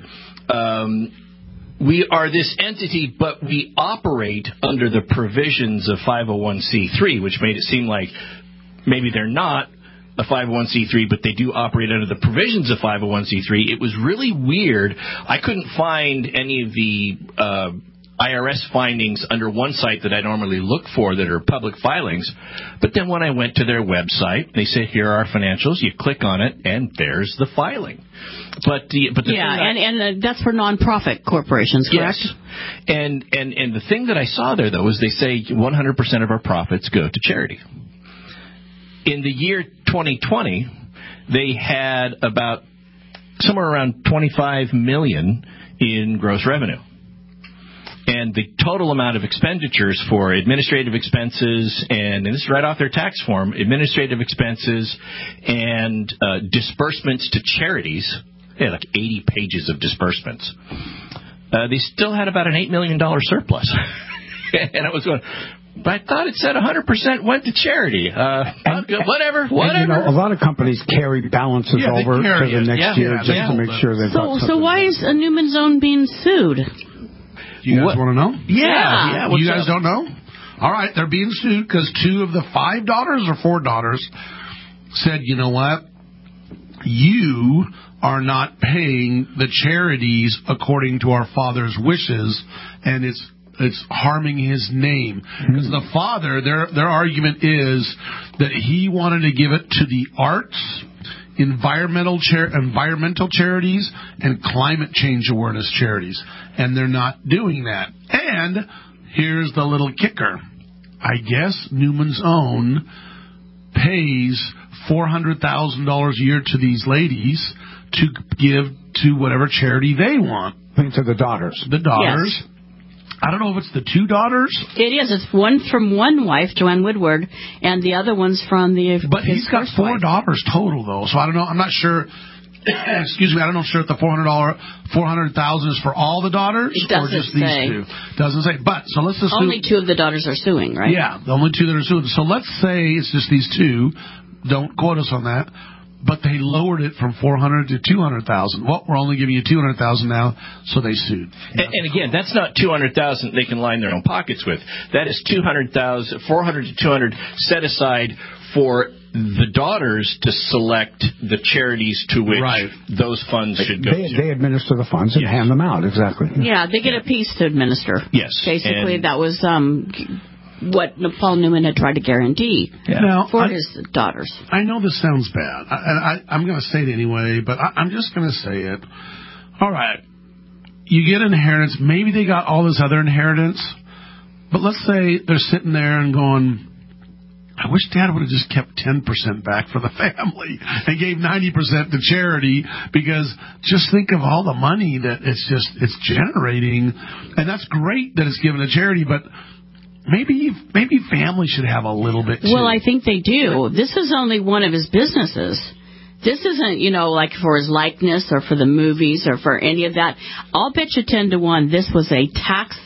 Speaker 6: we are this entity, but we operate under the provisions of 501c3, which made it seem like maybe they're not a 501c3, but they do operate under the provisions of 501c3. It was really weird. I couldn't find any of the IRS findings under one site that I normally look for that are public filings. But then when I went to their website, they said, here are our financials. You click on it, and there's the filing. But the
Speaker 4: and that's for nonprofit corporations, correct?
Speaker 6: Yes. And the thing that I saw there, though, is they say 100% of our profits go to charity. In the year 2020, they had about somewhere around $25 million in gross revenue. And the total amount of expenditures for administrative expenses, and this is right off their tax form, administrative expenses and disbursements to charities, they had like 80 pages of disbursements. They still had about an $8 million surplus. And I was going, but I thought it said 100% went to charity. Whatever.
Speaker 5: And, a lot of companies carry balances over to the next year just to make sure they've got something.
Speaker 4: So why is Newman's Own being sued?
Speaker 3: You guys want to know?
Speaker 6: Yeah.
Speaker 3: You guys don't know? All right, they're being sued because 2 of the 5 daughters or 4 daughters said, you know what? You are not paying the charities according to our father's wishes, and it's harming his name. Because the father, their argument is that he wanted to give it to the arts, environmental charities, and climate change awareness charities. And they're not doing that. And here's the little kicker. I guess Newman's Own pays $400,000 a year to these ladies to give to whatever charity they want.
Speaker 5: To the daughters.
Speaker 3: The daughters. Yes. I don't know if it's the 2 daughters.
Speaker 4: It is. It's one from one wife, Joanne Woodward, and the other one's from
Speaker 3: But he's got 4 daughters total, though. So I don't know. I'm not sure. Excuse me. I don't know if the $400,000 is for all the daughters or just these 2. Doesn't say. But so let's assume
Speaker 4: only 2 of the daughters are suing, right?
Speaker 3: Yeah, the only 2 that are suing. So let's say it's just these 2. Don't quote us on that. But they lowered it from $400,000 to $200,000. Well, we're only giving you $200,000 now, so they sued.
Speaker 6: And again, that's not $200,000 they can line their own pockets with. That is $400 to $200 set aside for the daughters to select the charities to which those funds should go to.
Speaker 5: They administer the funds and hand them out, exactly.
Speaker 4: Yeah, they get a piece to administer.
Speaker 6: Yes.
Speaker 4: Basically, that was what Paul Newman had tried to guarantee for his daughters.
Speaker 3: I know this sounds bad, and I'm going to say it anyway, but I'm just going to say it. All right, you get inheritance. Maybe they got all this other inheritance, but let's say they're sitting there and going, I wish Dad would have just kept 10% back for the family and gave 90% to charity, because just think of all the money that it's generating, and that's great that it's given to charity, but maybe family should have a little bit too.
Speaker 4: Well, I think they do. This is only one of his businesses. This isn't, like for his likeness or for the movies or for any of that. I'll bet you 10 to 1 this was a tax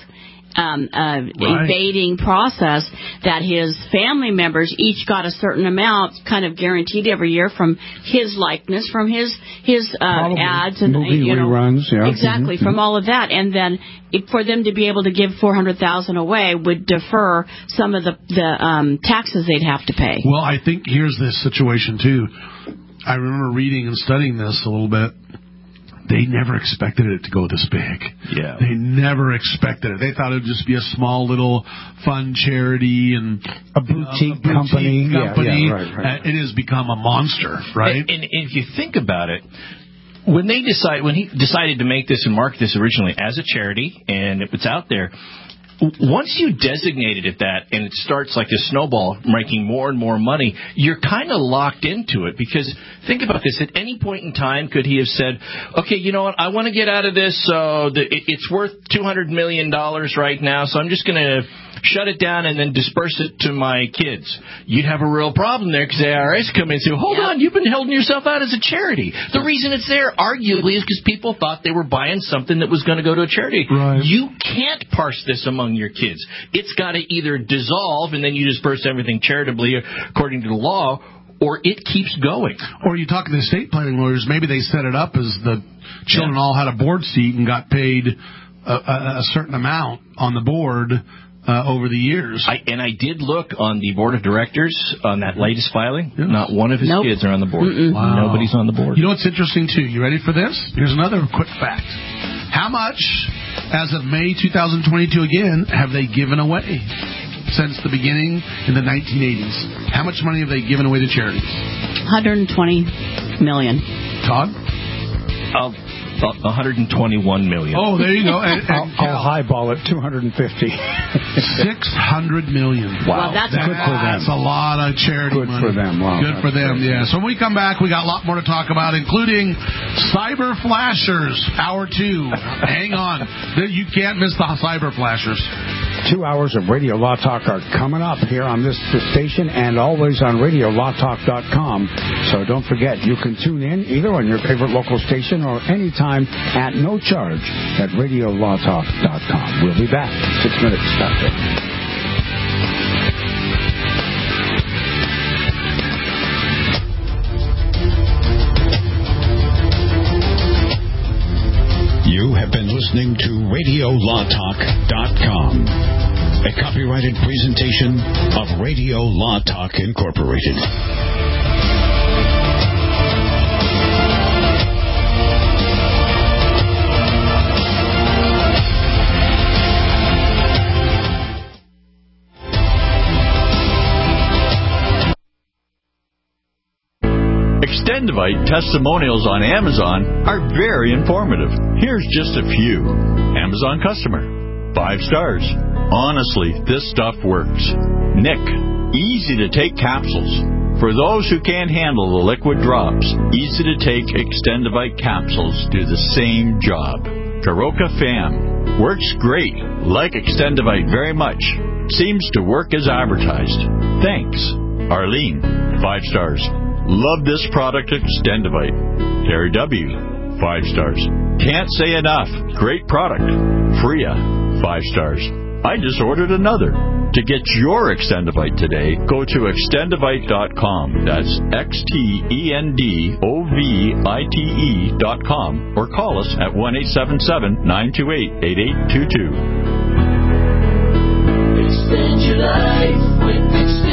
Speaker 4: evading process that his family members each got a certain amount kind of guaranteed every year from his likeness, from his ads and
Speaker 5: movie reruns,
Speaker 4: exactly, from all of that, and then for them to be able to give $400,000 away would defer some of the taxes they'd have to pay.
Speaker 3: Well, I think here's this situation too. I remember reading and studying this a little bit. They never expected it to go this big.
Speaker 6: Yeah.
Speaker 3: They never expected it. They thought it would just be a small little fun charity and
Speaker 5: a boutique company.
Speaker 3: Yeah,
Speaker 5: right.
Speaker 3: It has become a monster, right?
Speaker 6: And if you think about it, when he decided to make this and market this originally as a charity, and it was out there, once you designated it that, and it starts like a snowball making more and more money, you're kind of locked into it. Because think about this. At any point in time, could he have said, okay, you know what, I want to get out of this, so it's worth $200 million right now, so I'm just going to shut it down and then disperse it to my kids. You'd have a real problem there, because the IRS come in and say, hold on, you've been holding yourself out as a charity. The reason it's there, arguably, is because people thought they were buying something that was going to go to a charity.
Speaker 3: Right.
Speaker 6: You can't parse this among your kids. It's got to either dissolve and then you disperse everything charitably according to the law, or it keeps going.
Speaker 3: Or you talk to the estate planning lawyers, maybe they set it up as the children all had a board seat and got paid a certain amount on the board over the years.
Speaker 6: I did look on the board of directors on that latest filing. Yes. Not one of his kids are on the board.
Speaker 3: Wow.
Speaker 6: Nobody's on the board.
Speaker 3: You know what's interesting, too? You ready for this? Here's another quick fact. How much, as of May 2022 again, have they given away since the beginning in the 1980s? How much money have they given away to charities?
Speaker 4: $120 million.
Speaker 3: Todd?
Speaker 6: $121 million.
Speaker 3: Oh, there you go. And
Speaker 5: I'll highball it, $250.
Speaker 3: $600 million.
Speaker 4: Wow, that's
Speaker 5: good for them.
Speaker 3: That's a lot of charity money.
Speaker 5: Good for them. Wow,
Speaker 3: good for them, yeah. So when we come back, we got a lot more to talk about, including Cyber Flashers, Hour 2. Hang on. You can't miss the Cyber Flashers.
Speaker 5: 2 hours of Radio Law Talk are coming up here on this station and always on RadioLawTalk.com. So don't forget, you can tune in either on your favorite local station or anytime at no charge at RadioLawTalk.com. We'll be back. 6 minutes after.
Speaker 13: You have been listening to RadioLawTalk.com, a copyrighted presentation of Radio Law Talk Incorporated.
Speaker 8: Extendivite testimonials on Amazon are very informative. Here's just a few. Amazon customer. 5 stars. Honestly, this stuff works. Nick. Easy to take capsules. For those who can't handle the liquid drops, easy to take Extendivite capsules do the same job. Karoka Fam. Works great. Like Extendivite very much. Seems to work as advertised. Thanks. Arlene. 5 stars. Love this product, Extendivite. Terry W. 5 stars. Can't say enough. Great product. Freya. 5 stars. I just ordered another. To get your Extendivite today, go to Extendivite.com. That's XTENDOVITE.com or call us at 1-877-928-8822.
Speaker 9: Extend your life with Extendivite.